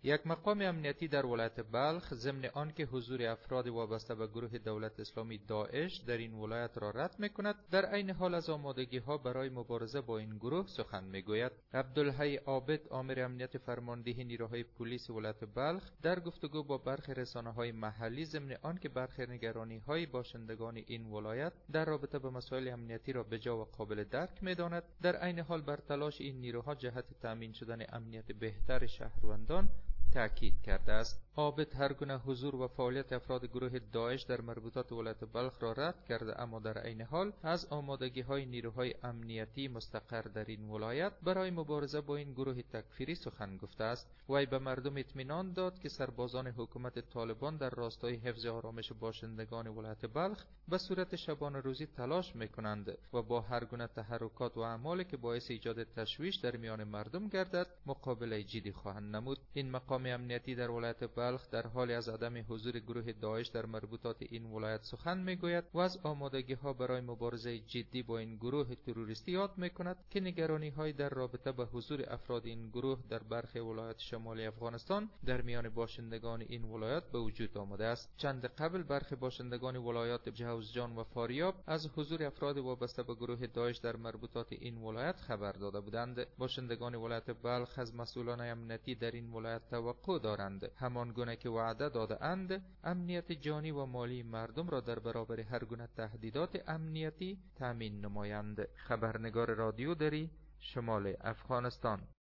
یک مقام امنیتی در ولایت بلخ ضمن آنکه حضور افراد وابسته به گروه دولت اسلامی داعش در این ولایت را رد می‌کند، در عین حال از آمادگی‌ها برای مبارزه با این گروه سخن می‌گوید. عبدالحی عابد، آمر امنیت فرماندهی نیروهای پلیس ولایت بلخ، در گفتگو با برخی رسانه‌های محلی ضمن آنکه برخی نگرانی‌های باشندگان این ولایت در رابطه با مسائل امنیتی را بجا و قابل درک می‌داند، در عین حال بر تلاش این نیروها جهت تامین شدن امنیت بهتر شهروندان تأکید کرده است. عابد هر گونه حضور و فعالیت افراد گروه داعش در مربوطات ولایت بلخ را رد کرده، اما در عین حال از آمادگی‌های نیروهای امنیتی مستقر در این ولایت برای مبارزه با این گروه تکفیری سخن گفته است. وی به مردم اطمینان داد که سربازان حکومت طالبان در راستای حفظ آرامش باشندگان ولایت بلخ به صورت شبانه روزی تلاش می‌کنند و با هر گونه تحرکات و اعمالی که باعث ایجاد تشویش در میان مردم گردد مقابله جدی خواهند نمود. این مقام امنیتی در ولایت بلخ در حال از عدم حضور گروه داعش در مربوطات این ولایت سخن میگوید و از آمادگی‌ها برای مبارزه جدی با این گروه تروریستی یاد میکند که نگرانی‌های در رابطه با حضور افراد این گروه در برخی ولایات شمالی افغانستان در میان باشندگان این ولایت به وجود آمده است. چند قبل برخی باشندگان ولایات جوزجان و فاریاب از حضور افراد وابسته به گروه داعش در مربوطات این ولایت خبر داده بودند. باشندگان ولایت بلخ از مسئولان امنیتی در این ولایت توقع دارند همان گونه که وعده داده اند امنیت جانی و مالی مردم را در برابر هر گونه تهدیدات امنیتی تامین نمایند. خبرنگار رادیو دری، شمال افغانستان.